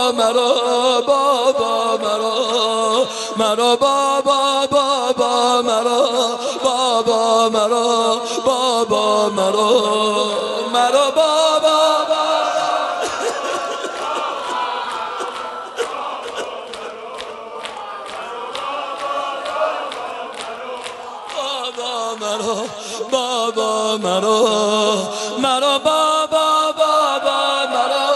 مرا بابا مرا مرا بابا بابا مرا بابا مرا بابا مرا مرا بابا بابا مرا مرا بابا بابا مرا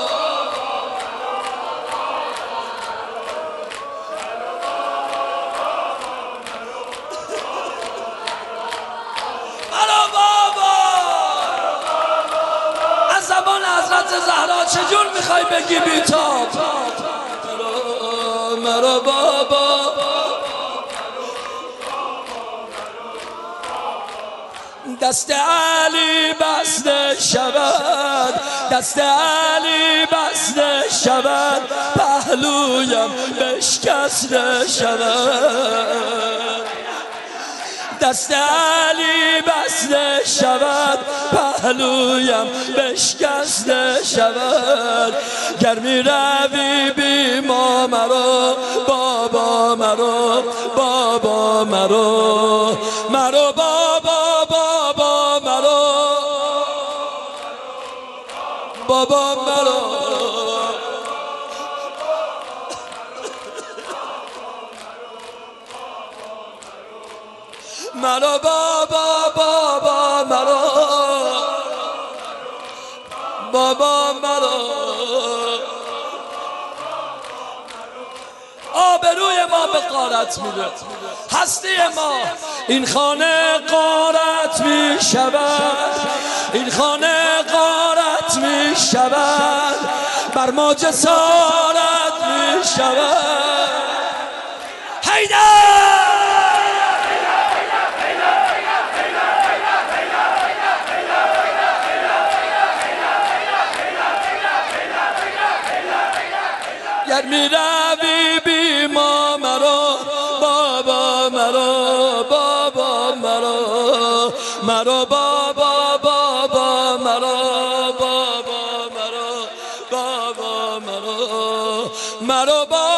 مرا بابا از زبان حضرت زهرا چجور میخوای بگی بیتاب مرا بابا دست علی بسته شود دست علی بسته شود پهلویم بشکسته شود دست علی بسته شود پهلویم بشکسته شود گر می روی بی ما مرا بابا مرا بابا مرا مرا بابا بابا مرا بابا مرا مرا بابا بابا مرا بابا مرا آبروی ما به غارت میره هستی ما این خانه غارت می شود این خانه غارت می شود بر ما جسارت می شود حیدر گر می روی بی ما مرا بابا مرا بابا مرا مرا بابا بابا مرا بابا مرا بابا مرا مرا